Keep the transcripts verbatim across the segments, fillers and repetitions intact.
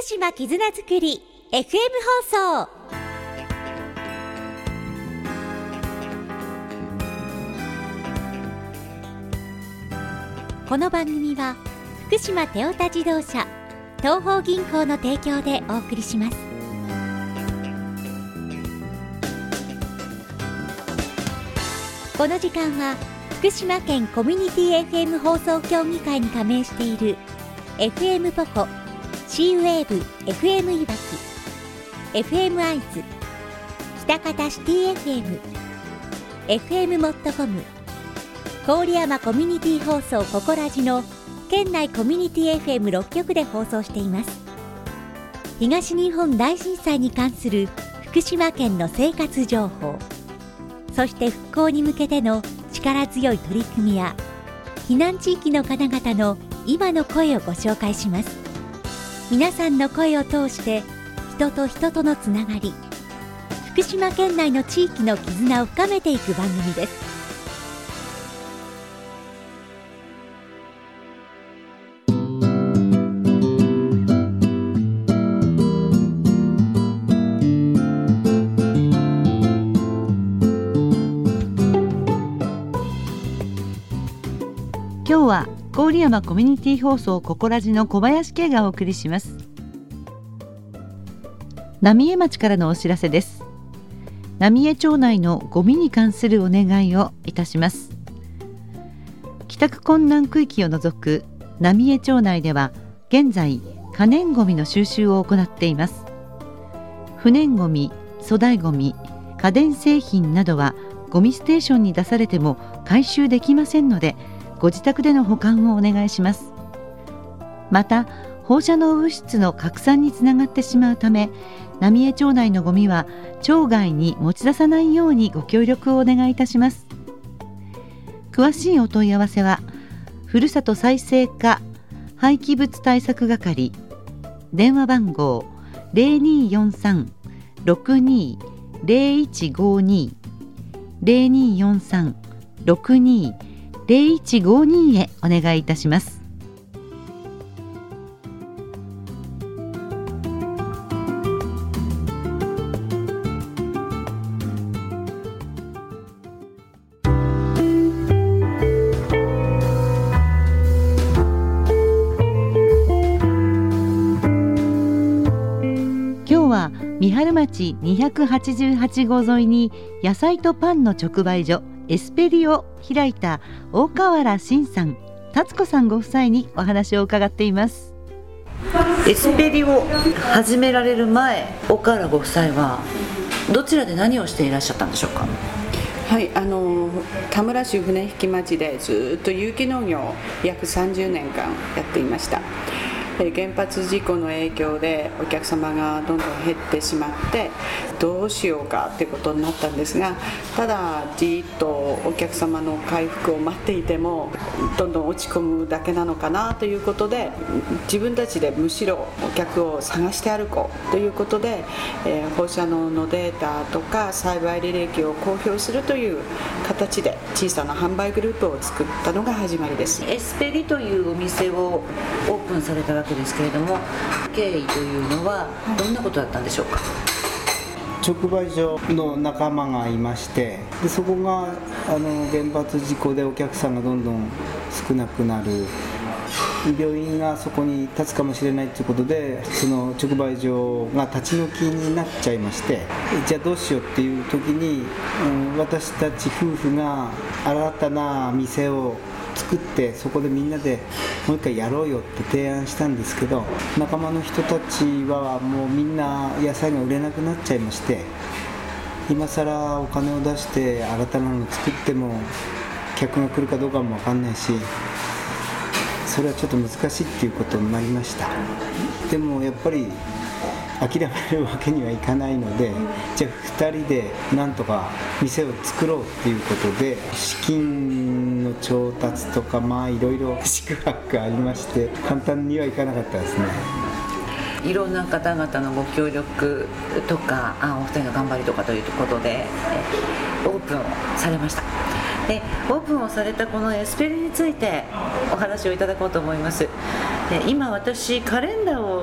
島絆づくり エフエム 放送。この番組は福島テオタ自動車東邦銀行の提供でお送りします。この時間は福島県コミュニティ エフエム 放送協議会に加盟している エフエム ポコ、シーウェーブ エフエム いわき、エフエム アイズ、北方シティ エフエム、エフエム モットコム、郡山コミュニティ放送ココラジの県内コミュニティ エフエムろっ 局で放送しています。東日本大震災に関する福島県の生活情報、そして復興に向けての力強い取り組みや避難地域の方々の今の声をご紹介します。皆さんの声を通して人と人とのつながり、福島県内の地域の絆を深めていく番組です。 今日は郡山コミュニティ放送ココラジの小林圭がお送りします。浪江町からのお知らせです。浪江町内のゴミに関するお願いをいたします。帰宅困難区域を除く浪江町内では現在可燃ゴミの収集を行っています。不燃ゴミ、粗大ゴミ、家電製品などはゴミステーションに出されても回収できませんので、ご自宅での保管をお願いします。また放射能物質の拡散につながってしまうため、浪江町内のゴミは町外に持ち出さないようにご協力をお願いいたします。詳しいお問い合わせはふるさと再生課廃棄物対策係、電話番号 ゼロにーよんさん ろくにーゼロいちごに ゼロにーよんさん ろくにーゼロいちごにへお願いいたします。今日は三春町にひゃくはちじゅうはち号沿いに野菜とパンの直売所エスペリを開いた大河原慎さん、達子さんご夫妻にお話を伺っています。エスペリを始められる前、大河原ご夫妻はどちらで何をしていらっしゃったんでしょうか？ はい、あの田村市船引町でずっと有機農業を約さんじゅうねんかんやっていました。原発事故の影響でお客様がどんどん減ってしまってどうしようかってことになったんですが、ただじっとお客様の回復を待っていてもどんどん落ち込むだけなのかなということで、自分たちでむしろお客を探して歩こうということで、えー、放射能のデータとか栽培履歴を公表するという形で小さな販売グループを作ったのが始まりです。 エスペリというお店をオープンされたわけですけれども、経緯というのはどんなことだったんでしょうか？ 直売所の仲間がいまして、でそこがあの原発事故でお客さんがどんどん少なくなる、病院がそこに立つかもしれないということで、その直売所が立ち退きになっちゃいまして、じゃあどうしようっていう時に、うん、私たち夫婦が新たな店を作って、そこでみんなでもう一回やろうよって提案したんですけど、仲間の人たちはもうみんな野菜が売れなくなっちゃいまして、今更お金を出して新たなのを作っても客が来るかどうかも分かんないし、それはちょっと難しいっていうことになりました。でもやっぱり諦めるわけにはいかないので、じゃあふたりでなんとか店を作ろうっていうことで、資金の調達とか、まあいろいろ四苦八苦ありまして、簡単にはいかなかったですね。 いろんな方々のご協力とか、あお二人の頑張りとかということでオープンをされました。でオープンをされたこのエスペリについてお話をいただこうと思います。で今私カレンダーを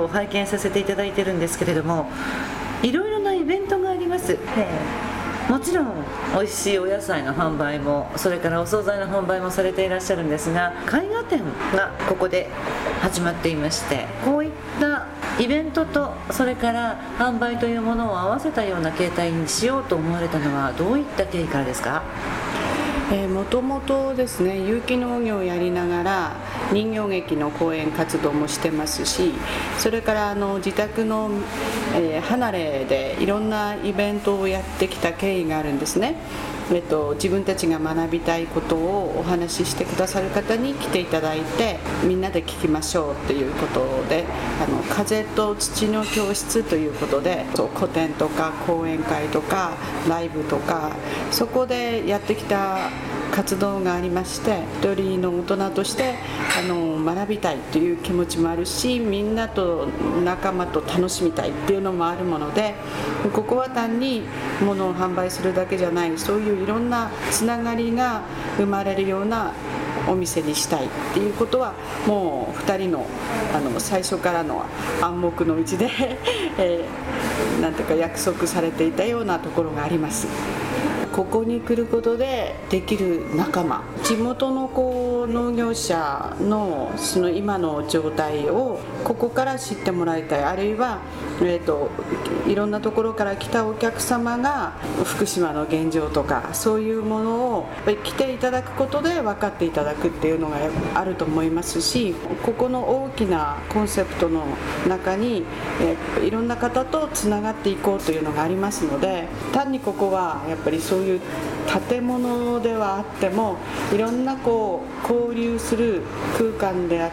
を拝見させていただいてるんですけれども、いろいろなイベントがあります。もちろん美味しいお野菜の販売も、それからお惣菜の販売もされていらっしゃるんですが、絵画展がここで始まっていまして、こういったイベントとそれから販売というものを合わせたような形態にしようと思われたのはどういった経緯からですか？ えー、もともとですね、有機農業をやりながら人形劇の講演活動もしてますし、それからあの自宅の、えー、離れでいろんなイベントをやってきた経緯があるんですね。えっと、自分たちが学びたいことをお話ししてくださる方に来ていただいて、みんなで聞きましょうということで、あの風と土の教室ということで、そう個展とか講演会とかライブとか、そこでやってきた活動がありまして、一人の大人としてあの学びたいという気持ちもあるし、みんなと仲間と楽しみたいっていうのもあるもので、ここは単に物を販売するだけじゃない、そういういろんなつながりが生まれるようなお店にしたいっていうことは、もうふたりの、あの最初からの暗黙のうちで、えー、なんていうか約束されていたようなところがあります。ここに来ることでできる仲間、地元のこう農業者のその今の状態をここから知ってもらいたい、あるいは、えーと、いろんなところから来たお客様が福島の現状とかそういうものを来ていただくことで分かっていただくっていうのがあると思いますし、ここの大きなコンセプトの中に、えー、いろんな方とつながっていこうというのがありますので、単にここはやっぱりそういう建物ではあっても、いろんなこう交流する空間であって、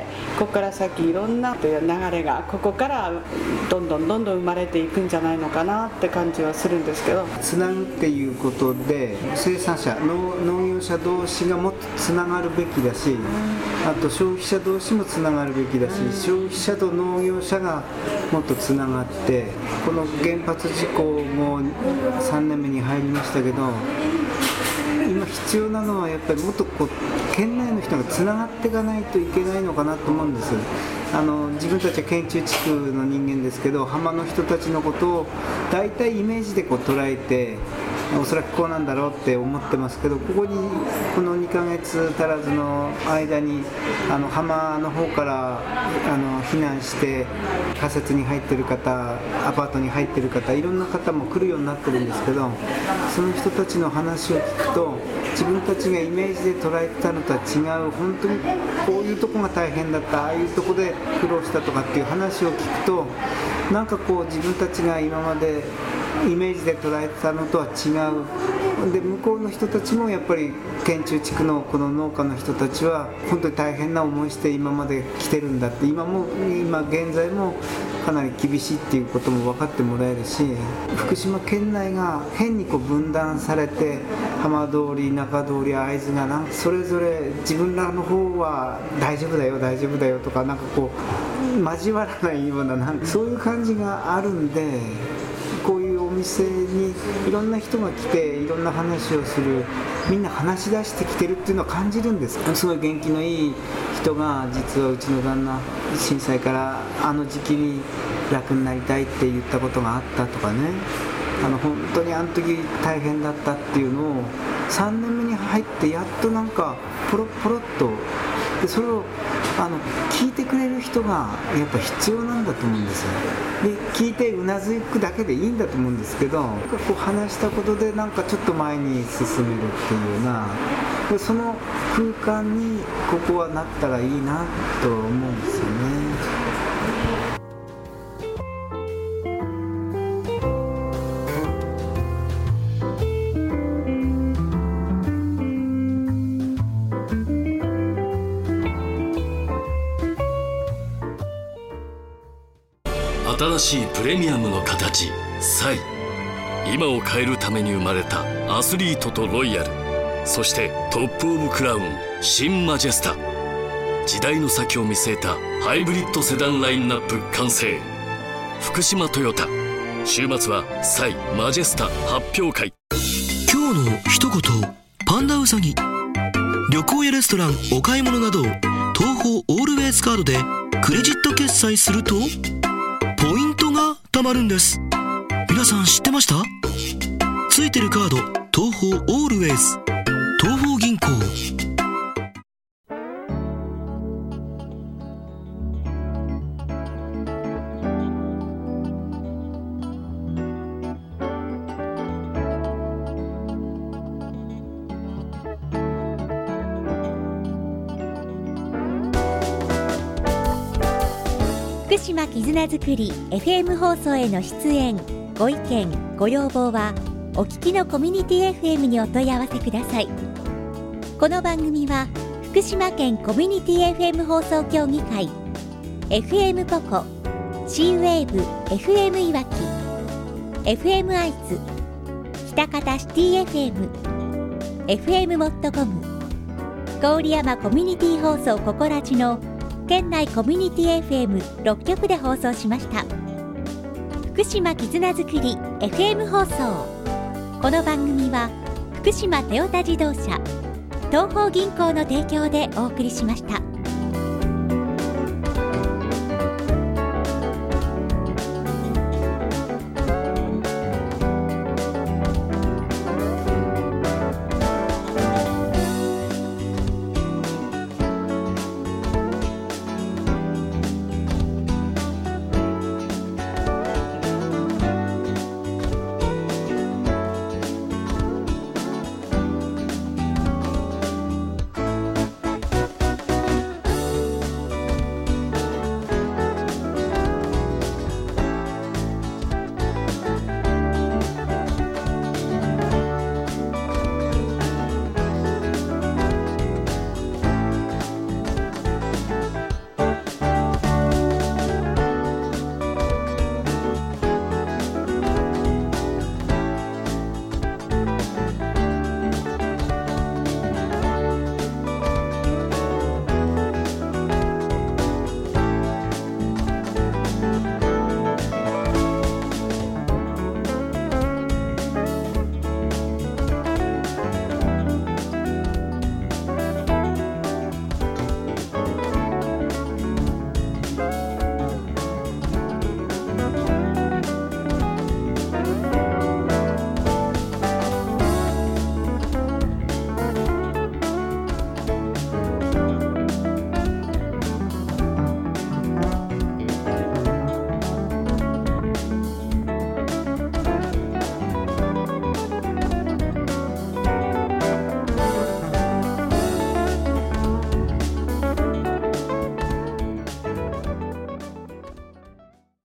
ここから先いろんなという流れがここからどんどんどんどん生まれていくんじゃないのかなって感じはするんですけど、 つなぐっていうことで生産者 農, 農業者同士がもっとつながるべきだし、あと消費者同士もつながるべきだし、消費者と農業者がもっとつながって、この原発事故もさんねんめに入りましたけど、今必要なのはやっぱりもっとこう県内の人がつながっていかないといけないのかなと思うんです。あの自分たちは県中地区の人間ですけど、浜の人たちのことを大体イメージでこう捉えて、おそらくこうなんだろうって思ってますけど、ここにこのにかげつ足らずの間にあの浜の方からあの避難して仮設に入ってる方、アパートに入ってる方、いろんな方も来るようになってるんですけど、その人たちの話を聞くと、自分たちがイメージで捉えてたのとは違う、本当にこういうとこが大変だった、ああいうとこで苦労したとかっていう話を聞くと、なんかこう自分たちが今までイメージで捉えてたのとは違うで、向こうの人たちもやっぱり県中地区のこの農家の人たちは本当に大変な思いして今まで来てるんだって、今も今現在もかなり厳しいっていうことも分かってもらえるし、福島県内が変にこう分断されて、浜通り、中通り、会津がなんかそれぞれ自分らの方は大丈夫だよ大丈夫だよとか、なんかこう交わらないような、なんかそういう感じがあるんで、こういうお店にいろんな人が来ていろんな話をする、みんな話し出してきてるっていうのを感じるんです。すごい元気のいい人が、実はうちの旦那震災からあの時期に楽になりたいって言ったことがあったとかね、あの本当にあの時大変だったっていうのをさんねんめに入ってやっとなんかポロポロっとで、それをあの聞いてくれる人がやっぱ必要なんだと思うんですよ。で聞いてうなずくだけでいいんだと思うんですけど、こう話したことでなんかちょっと前に進めるっていうような、でその空間にここはなったらいいなと思うんですよね。 新しいプレミアムの形、サイ。今を変えるために生まれたアスリートとロイヤル、そしてトップオブクラウン、新マジェスタ。時代の先を見据えたハイブリッドセダンラインナップ完成。福島トヨタ、週末はサイマジェスタ発表会。 今日の一言、パンダウサギ。旅行やレストラン、お買い物など東宝オールウェイズカードでクレジット決済するとポイントが貯まるんです。皆さん知ってました？ついてるカード、東宝オールウェイズ、東宝銀行。 福島絆づくり エフエム 放送への出演ご意見ご要望はお聞きのコミュニティ エフエム にお問い合わせください。この番組は福島県コミュニティ エフエム 放送協議会 エフエム ポコ C ウェーブ エフエム いわき エフエム アイズ喜多方シティ エフエム エフエム モットコム郡山コミュニティ放送ココラジの県内コミュニティ エフエムろっきょくで放送しました。福島絆づくり エフエム 放送。この番組は福島トヨタ自動車、東邦銀行の提供でお送りしました。